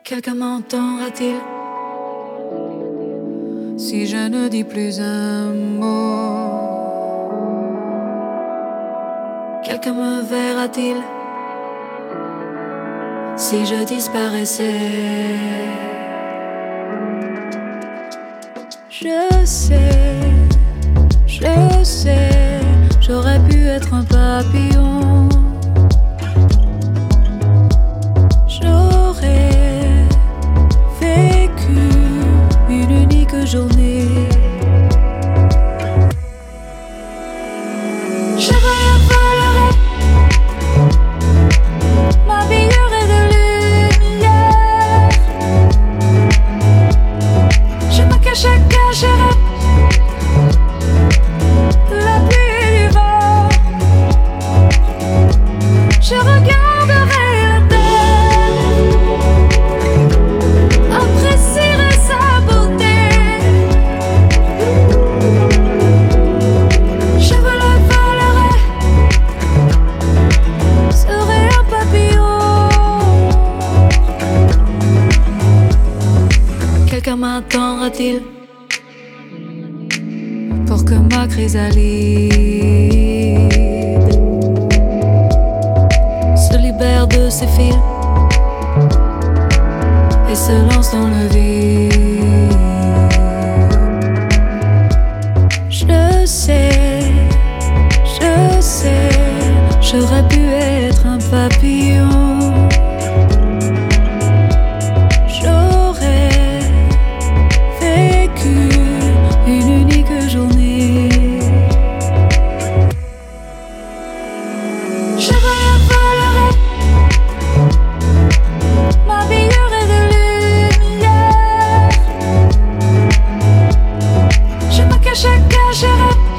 Quelqu'un m'entendra-t-il si je ne dis plus un mot? Quelqu'un me verra-t-il si je disparaissais? Je sais, j'aurais pu être un papillon. J'aurais vécu une unique journée. Je volerai, m'habillerai de lumière. Je me cacherai la pluie et du vent. Je regarderai la terre, apprécierai sa beauté. Je volerai, serai un papillon. Quelqu'un m'attendra-t-il pour que ma chrysalide se libère de ses fils et se lance dans le vide? Je sais, j'aurais pu être un papillon. J'aurais vécu une unique journée. Je volerai, m'habillerai de lumière. Je me cacherai